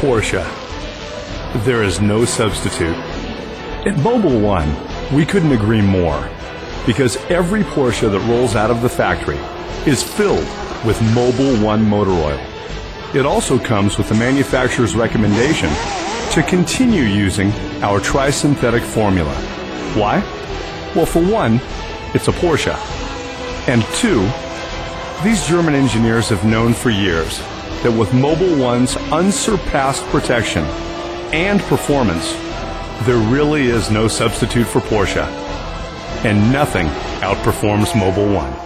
Porsche. There is no substitute. At Mobil 1, we couldn't agree more, because every Porsche that rolls out of the factory is filled with Mobil 1 motor oil. It also comes with the manufacturer's recommendation to continue using our tri-synthetic formula. Why? Well, for one, it's a Porsche. And two, these German engineers have known for years that with Mobil 1's unsurpassed protection and performance, there really is no substitute for Porsche. And nothing outperforms Mobil 1.